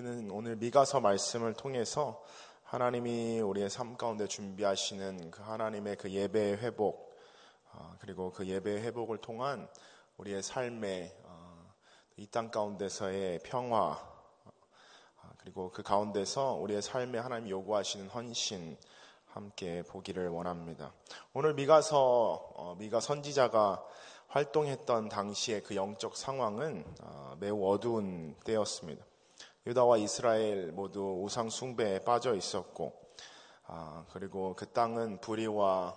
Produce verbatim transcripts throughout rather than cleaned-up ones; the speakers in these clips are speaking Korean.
우리는 오늘 미가서 말씀을 통해서 하나님이 우리의 삶 가운데 준비하시는 그 하나님의 그 예배의 회복, 그리고 그 예배의 회복을 통한 우리의 삶의 이 땅 가운데서의 평화, 그리고 그 가운데서 우리의 삶에 하나님이 요구하시는 헌신 함께 보기를 원합니다. 오늘 미가서 미가 선지자가 활동했던 당시의 그 영적 상황은 매우 어두운 때였습니다. 유다와 이스라엘 모두 우상 숭배에 빠져 있었고, 그리고 그 땅은 불의와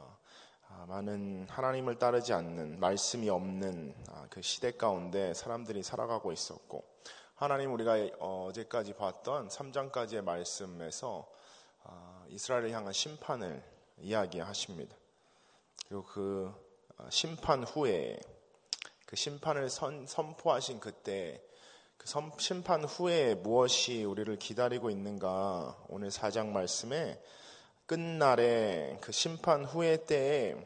많은 하나님을 따르지 않는, 말씀이 없는 그 시대 가운데 사람들이 살아가고 있었고, 하나님 우리가 어제까지 봤던 삼 장까지의 말씀에서 이스라엘을 향한 심판을 이야기하십니다. 그리고 그 심판 후에, 그 심판을 선, 선포하신 그때, 그 선, 심판 후에 무엇이 우리를 기다리고 있는가, 오늘 사 장 말씀에 끝날에 그 심판 후의 때에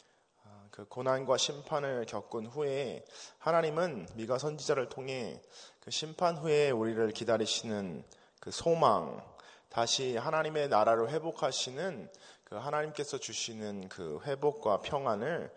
그 고난과 심판을 겪은 후에 하나님은 미가 선지자를 통해 그 심판 후에 우리를 기다리시는 그 소망, 다시 하나님의 나라를 회복하시는 그 하나님께서 주시는 그 회복과 평안을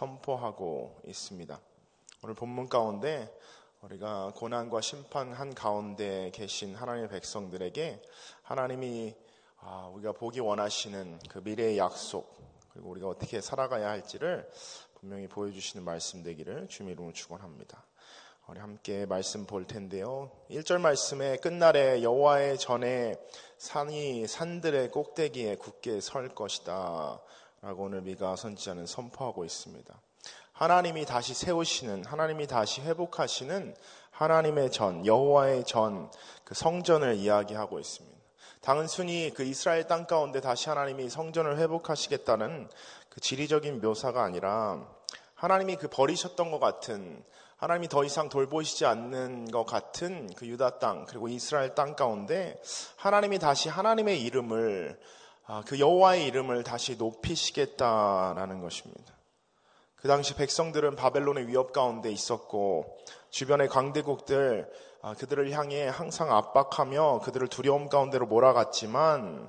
선포하고 있습니다. 오늘 본문 가운데 우리가 고난과 심판 한 가운데 계신 하나님의 백성들에게 하나님이 우리가 보기 원하시는 그 미래의 약속, 그리고 우리가 어떻게 살아가야 할지를 분명히 보여주시는 말씀 되기를 주님 이름으로 축원합니다. 우리 함께 말씀 볼 텐데요. 일 절 말씀에 끝날에 여호와의 전에 산이 산들의 꼭대기에 굳게 설 것이다 라고 오늘 미가 선지자는 선포하고 있습니다. 하나님이 다시 세우시는, 하나님이 다시 회복하시는 하나님의 전, 여호와의 전, 그 성전을 이야기하고 있습니다. 단순히 그 이스라엘 땅 가운데 다시 하나님이 성전을 회복하시겠다는 그 지리적인 묘사가 아니라 하나님이 그 버리셨던 것 같은, 하나님이 더 이상 돌보시지 않는 것 같은 그 유다 땅, 그리고 이스라엘 땅 가운데 하나님이 다시 하나님의 이름을, 그 여호와의 이름을 다시 높이시겠다라는 것입니다. 그 당시 백성들은 바벨론의 위협 가운데 있었고, 주변의 강대국들 그들을 향해 항상 압박하며 그들을 두려움 가운데로 몰아갔지만,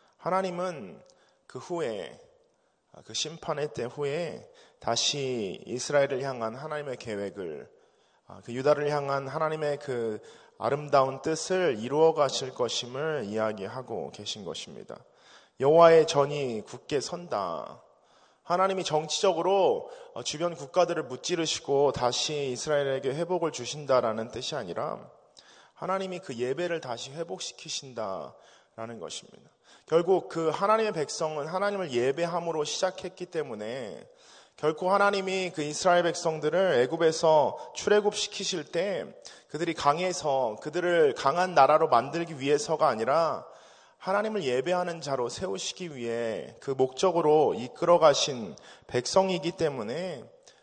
하나님은 그 후에, 그 심판의 때 후에 다시 이스라엘을 향한 하나님의 계획을, 그 유다를 향한 하나님의 그 아름다운 뜻을 이루어 가실 것임을 이야기하고 계신 것입니다. 여호와의 전이 굳게 선다. 하나님이 정치적으로 주변 국가들을 무찌르시고 다시 이스라엘에게 회복을 주신다라는 뜻이 아니라 하나님이 그 예배를 다시 회복시키신다라는 것입니다. 결국 그 하나님의 백성은 하나님을 예배함으로 시작했기 때문에 결코 하나님이 그 이스라엘 백성들을 애굽에서 출애굽시키실 때 그들이 강해서 그들을 강한 나라로 만들기 위해서가 아니라 하나님을 예배하는 자로 세우시기 위해 그 목적으로 이끌어 가신 백성이기 때문에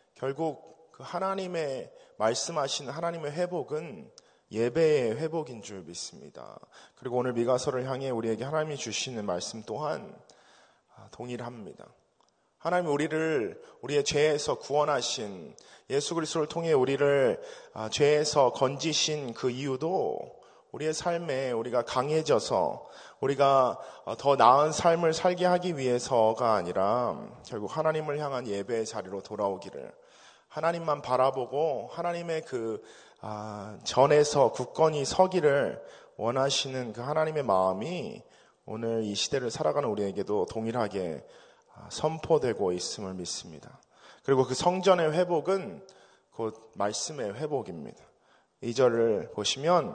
결국 그 하나님의 말씀하신 하나님의 회복은 예배의 회복인 줄 믿습니다. 그리고 오늘 미가서를 향해 우리에게 하나님이 주시는 말씀 또한 동일합니다. 하나님이 우리를 우리의 죄에서 구원하신, 예수 그리스도를 통해 우리를 죄에서 건지신 그 이유도 우리의 삶에 우리가 강해져서 우리가 더 나은 삶을 살게 하기 위해서가 아니라 결국 하나님을 향한 예배의 자리로 돌아오기를, 하나님만 바라보고 하나님의 그 전에서 굳건히 서기를 원하시는 그 하나님의 마음이 오늘 이 시대를 살아가는 우리에게도 동일하게 선포되고 있음을 믿습니다. 그리고 그 성전의 회복은 곧 말씀의 회복입니다. 이 절을 보시면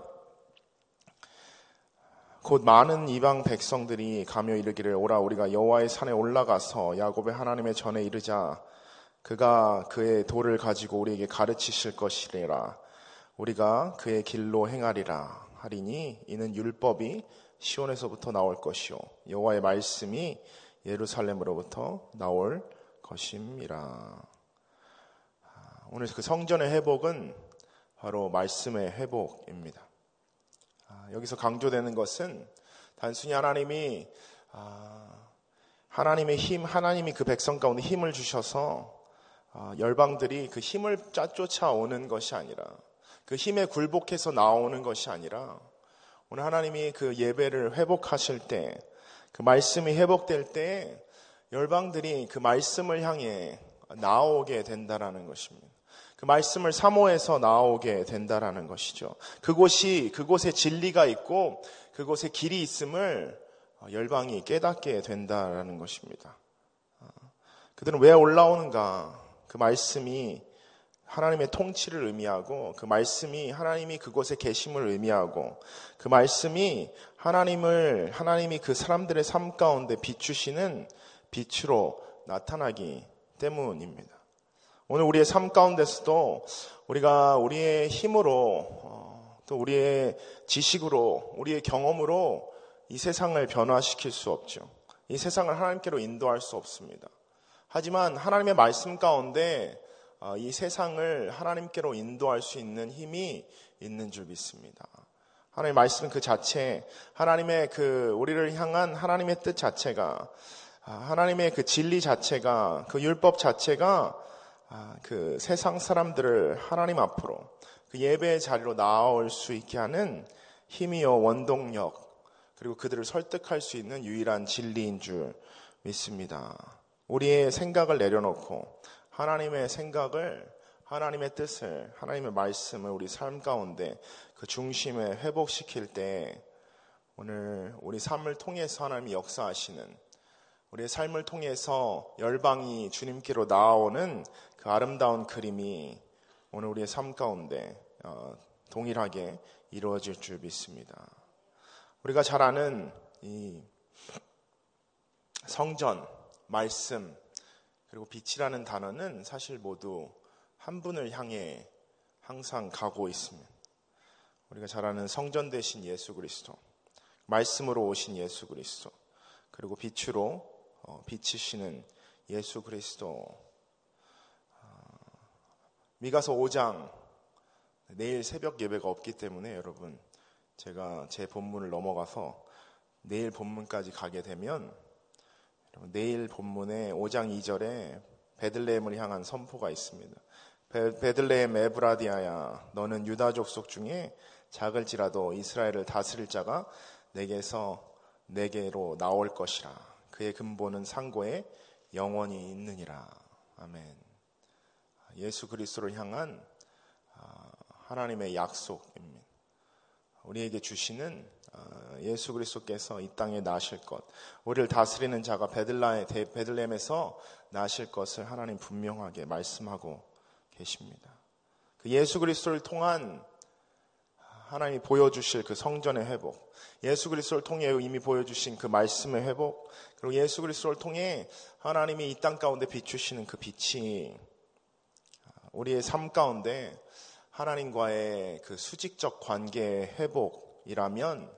곧 많은 이방 백성들이 가며 이르기를 오라 우리가 여호와의 산에 올라가서 야곱의 하나님의 전에 이르자 그가 그의 도를 가지고 우리에게 가르치실 것이라 우리가 그의 길로 행하리라 하리니 이는 율법이 시온에서부터 나올 것이요 여호와의 말씀이 예루살렘으로부터 나올 것임이라. 오늘 그 성전의 회복은 바로 말씀의 회복입니다. 여기서 강조되는 것은 단순히 하나님이 하나님의 힘, 하나님이 그 백성 가운데 힘을 주셔서 열방들이 그 힘을 쫓아오는 것이 아니라, 그 힘에 굴복해서 나오는 것이 아니라 오늘 하나님이 그 예배를 회복하실 때, 그 말씀이 회복될 때 열방들이 그 말씀을 향해 나오게 된다라는 것입니다. 그 말씀을 사모해서 나오게 된다라는 것이죠. 그곳이, 그곳에 진리가 있고 그곳에 길이 있음을 열방이 깨닫게 된다라는 것입니다. 그들은 왜 올라오는가? 그 말씀이 하나님의 통치를 의미하고, 그 말씀이 하나님이 그곳에 계심을 의미하고, 그 말씀이 하나님을, 하나님이 그 사람들의 삶 가운데 비추시는 빛으로 나타나기 때문입니다. 오늘 우리의 삶 가운데서도 우리가 우리의 힘으로, 또 우리의 지식으로, 우리의 경험으로 이 세상을 변화시킬 수 없죠. 이 세상을 하나님께로 인도할 수 없습니다. 하지만 하나님의 말씀 가운데 이 세상을 하나님께로 인도할 수 있는 힘이 있는 줄 믿습니다. 하나님의 말씀 그 자체, 하나님의 그 우리를 향한 하나님의 뜻 자체가, 하나님의 그 진리 자체가, 그 율법 자체가 그 세상 사람들을 하나님 앞으로, 그 예배의 자리로 나아올 수 있게 하는 힘이요 원동력, 그리고 그들을 설득할 수 있는 유일한 진리인 줄 믿습니다. 우리의 생각을 내려놓고 하나님의 생각을, 하나님의 뜻을, 하나님의 말씀을 우리 삶 가운데 그 중심에 회복시킬 때 오늘 우리 삶을 통해서 하나님이 역사하시는, 우리의 삶을 통해서 열방이 주님께로 나아오는 그 아름다운 그림이 오늘 우리의 삶 가운데 동일하게 이루어질 줄 믿습니다. 우리가 잘 아는 이 성전, 말씀, 그리고 빛이라는 단어는 사실 모두 한 분을 향해 항상 가고 있습니다. 우리가 잘 아는 성전 되신 예수 그리스도, 말씀으로 오신 예수 그리스도, 그리고 빛으로 비치시는 예수 그리스도. 미가서 오 장, 내일 새벽 예배가 없기 때문에 여러분, 제가 제 본문을 넘어가서 내일 본문까지 가게 되면, 내일 본문에 오 장 이 절에 베들레헴을 향한 선포가 있습니다. 베, 베들레헴 에브라디아야, 너는 유다 족속 중에 작을지라도 이스라엘을 다스릴 자가 내게서 내게로 나올 것이라. 그의 근본은 상고에 영원히 있느니라. 아멘. 예수 그리스도를 향한 하나님의 약속입니다. 우리에게 주시는 예수 그리스도께서 이 땅에 나실 것, 우리를 다스리는 자가 베들레헴에서 나실 것을 하나님 분명하게 말씀하고 계십니다. 그 예수 그리스도를 통한 하나님이 보여주실 그 성전의 회복, 예수 그리스도를 통해 이미 보여주신 그 말씀의 회복, 그리고 예수 그리스도를 통해 하나님이 이 땅 가운데 비추시는 그 빛이 우리의 삶 가운데 하나님과의 그 수직적 관계의 회복이라면,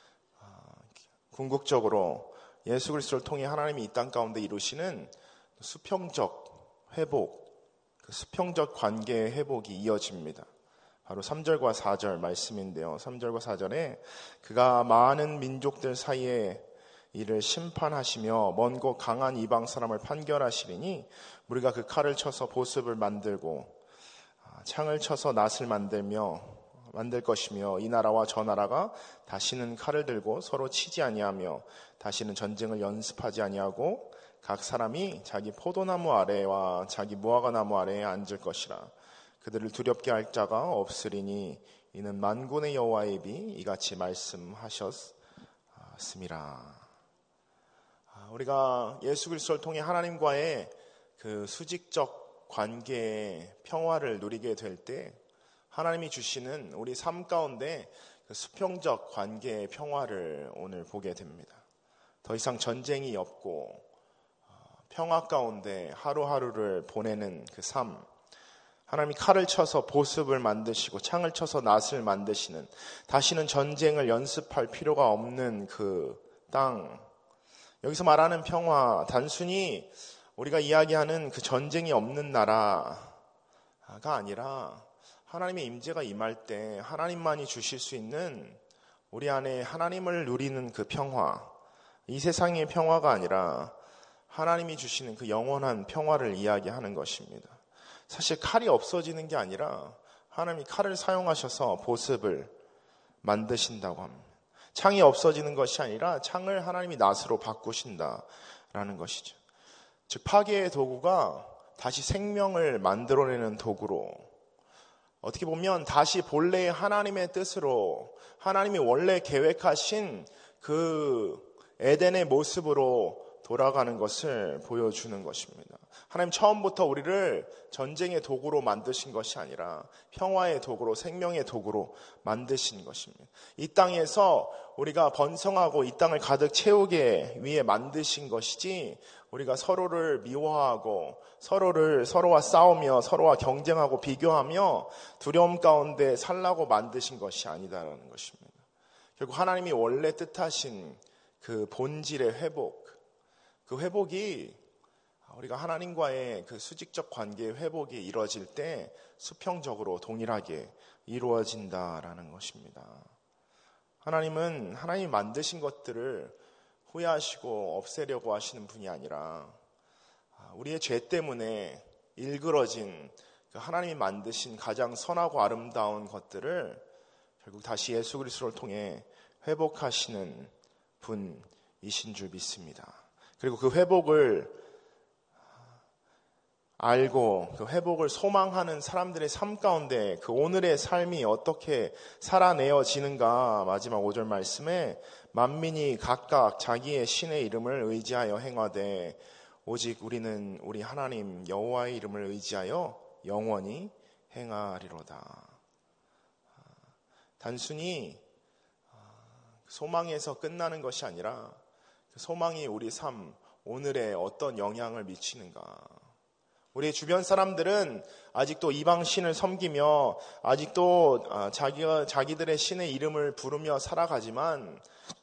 궁극적으로 예수 그리스도를 통해 하나님이 이 땅 가운데 이루시는 수평적 회복, 그 수평적 관계의 회복이 이어집니다. 바로 삼 절과 사 절 말씀인데요. 삼 절과 사 절에 그가 많은 민족들 사이에 이를 심판하시며 먼 곳 강한 이방 사람을 판결하시리니 우리가 그 칼을 쳐서 보습을 만들고 창을 쳐서 낫을 만들며 만들 것이며 이 나라와 저 나라가 다시는 칼을 들고 서로 치지 아니하며 다시는 전쟁을 연습하지 아니하고 각 사람이 자기 포도나무 아래와 자기 무화과나무 아래에 앉을 것이라. 그들을 두렵게 할 자가 없으리니 이는 만군의 여호와의 입이 이같이 말씀하셨음이라. 우리가 예수 그리스도를 통해 하나님과의 그 수직적 관계의 평화를 누리게 될 때 하나님이 주시는 우리 삶 가운데 그 수평적 관계의 평화를 오늘 보게 됩니다. 더 이상 전쟁이 없고 평화 가운데 하루하루를 보내는 그 삶, 하나님이 칼을 쳐서 보습을 만드시고 창을 쳐서 낫을 만드시는, 다시는 전쟁을 연습할 필요가 없는 그 땅, 여기서 말하는 평화, 단순히 우리가 이야기하는 그 전쟁이 없는 나라가 아니라 하나님의 임재가 임할 때 하나님만이 주실 수 있는 우리 안에 하나님을 누리는 그 평화, 이 세상의 평화가 아니라 하나님이 주시는 그 영원한 평화를 이야기하는 것입니다. 사실 칼이 없어지는 게 아니라 하나님이 칼을 사용하셔서 보습을 만드신다고 합니다. 창이 없어지는 것이 아니라 창을 하나님이 낫으로 바꾸신다라는 것이죠. 즉 파괴의 도구가 다시 생명을 만들어내는 도구로, 어떻게 보면 다시 본래의 하나님의 뜻으로, 하나님이 원래 계획하신 그 에덴의 모습으로 돌아가는 것을 보여주는 것입니다. 하나님 처음부터 우리를 전쟁의 도구로 만드신 것이 아니라 평화의 도구로, 생명의 도구로 만드신 것입니다. 이 땅에서 우리가 번성하고 이 땅을 가득 채우게 위해 만드신 것이지, 우리가 서로를 미워하고 서로를 서로와 싸우며 서로와 경쟁하고 비교하며 두려움 가운데 살라고 만드신 것이 아니다라는 것입니다. 결국 하나님이 원래 뜻하신 그 본질의 회복, 그 회복이 우리가 하나님과의 그 수직적 관계의 회복이 이루어질 때 수평적으로 동일하게 이루어진다라는 것입니다. 하나님은 하나님이 만드신 것들을 후회하시고 없애려고 하시는 분이 아니라 우리의 죄 때문에 일그러진 그 하나님이 만드신 가장 선하고 아름다운 것들을 결국 다시 예수 그리스도를 통해 회복하시는 분이신 줄 믿습니다. 그리고 그 회복을 알고 그 회복을 소망하는 사람들의 삶 가운데 그 오늘의 삶이 어떻게 살아내어지는가, 마지막 오 절 말씀에 만민이 각각 자기의 신의 이름을 의지하여 행하되 오직 우리는 우리 하나님 여호와의 이름을 의지하여 영원히 행하리로다. 단순히 소망에서 끝나는 것이 아니라 소망이 우리 삶 오늘에 어떤 영향을 미치는가. 우리 주변 사람들은 아직도 이방 신을 섬기며 아직도 자기가 자기들의 신의 이름을 부르며 살아가지만,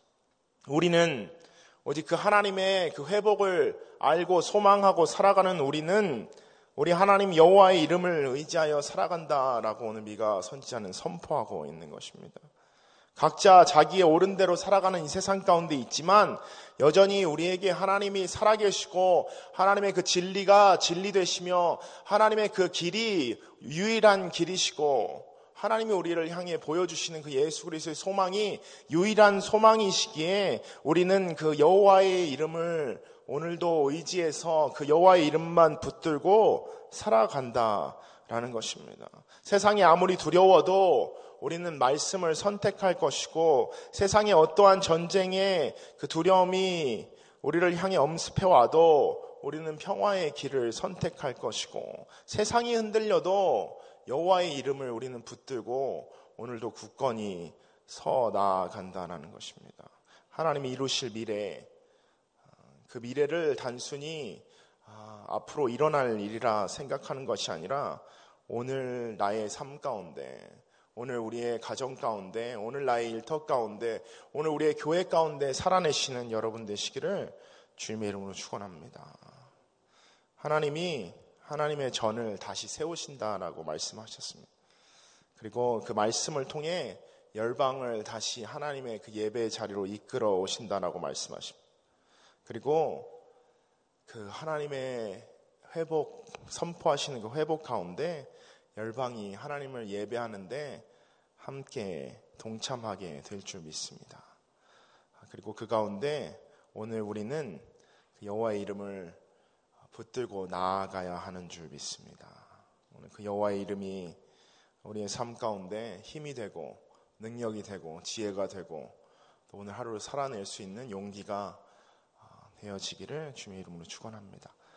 우리는 오직 그 하나님의 그 회복을 알고 소망하고 살아가는 우리는 우리 하나님 여호와의 이름을 의지하여 살아간다라고 오늘 미가 선지자는 선포하고 있는 것입니다. 각자 자기의 옳은 대로 살아가는 이 세상 가운데 있지만 여전히 우리에게 하나님이 살아계시고 하나님의 그 진리가 진리 되시며 하나님의 그 길이 유일한 길이시고 하나님이 우리를 향해 보여주시는 그 예수 그리스도의 소망이 유일한 소망이시기에 우리는 그 여호와의 이름을 오늘도 의지해서 그 여호와의 이름만 붙들고 살아간다라는 것입니다. 세상이 아무리 두려워도 우리는 말씀을 선택할 것이고, 세상의 어떠한 전쟁의 그 두려움이 우리를 향해 엄습해와도 우리는 평화의 길을 선택할 것이고, 세상이 흔들려도 여호와의 이름을 우리는 붙들고 오늘도 굳건히 서 나아간다는 것입니다. 하나님이 이루실 미래, 그 미래를 단순히 앞으로 일어날 일이라 생각하는 것이 아니라 오늘 나의 삶 가운데, 오늘 우리의 가정 가운데, 오늘 나의 일터 가운데, 오늘 우리의 교회 가운데 살아내시는 여러분 되시기를 주님의 이름으로 축원합니다. 하나님이 하나님의 전을 다시 세우신다라고 말씀하셨습니다. 그리고 그 말씀을 통해 열방을 다시 하나님의 그 예배의 자리로 이끌어 오신다라고 말씀하십니다. 그리고 그 하나님의 회복, 선포하시는 그 회복 가운데 열방이 하나님을 예배하는데 함께 동참하게 될 줄 믿습니다. 그리고 그 가운데 오늘 우리는 여호와의 이름을 붙들고 나아가야 하는 줄 믿습니다. 오늘 그 여호와의 이름이 우리의 삶 가운데 힘이 되고 능력이 되고 지혜가 되고 또 오늘 하루를 살아낼 수 있는 용기가 되어지기를 주님의 이름으로 축원합니다.